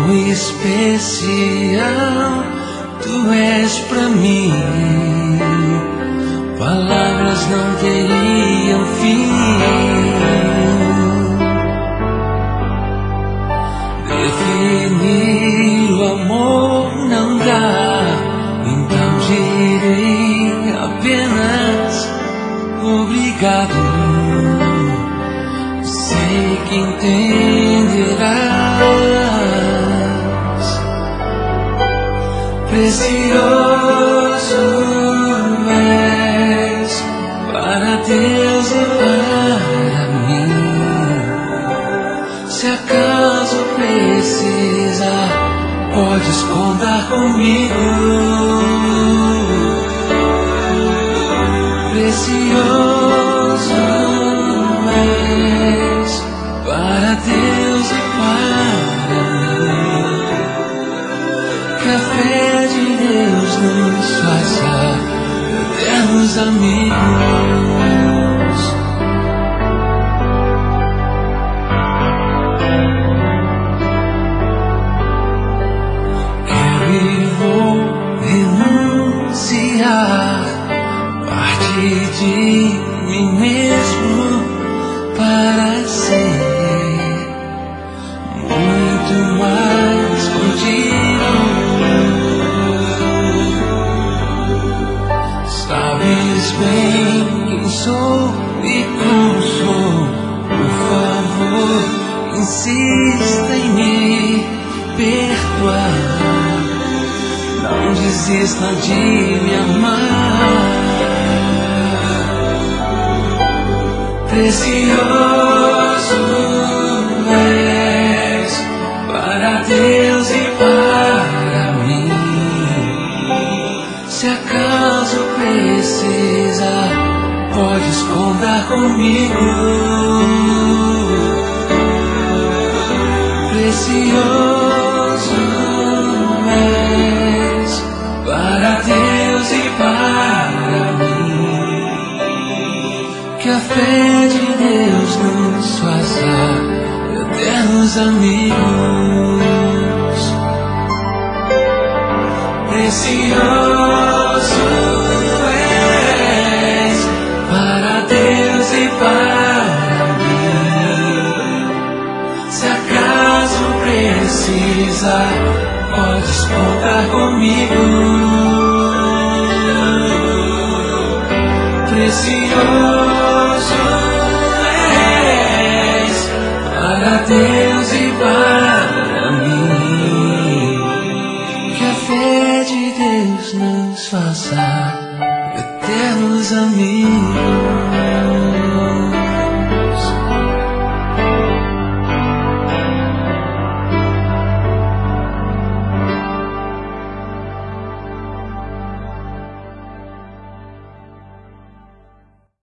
Quão especial tu és pra mim, palavras não teriam fim. Definir o amor não dá, então direi apenas obrigado. Sei que entenderás. Precioso és para Deus e para mim. Se acaso precisar, podes contar comigo. Precioso és para Deus e para mim. Que a fé de Deus nos faça eternos amigos. Quero e vou renunciar parte de mim mesmo para ser muito mais contigo. Sabes bem quem sou e como sou. Por favor, insista em me perdoar. Não desista de me amar. Precioso és para Deus e para mim. Se acaso precisar, podes contar comigo. Precioso és para Deus e para mim. Que a fé de Deus nos faça eternos amigos. Precioso és para Deus e para mim. Se acaso precisar, podes contar comigo. Precioso és para Deus e para mim. Que a fé de Deus nos faça eternos amigos.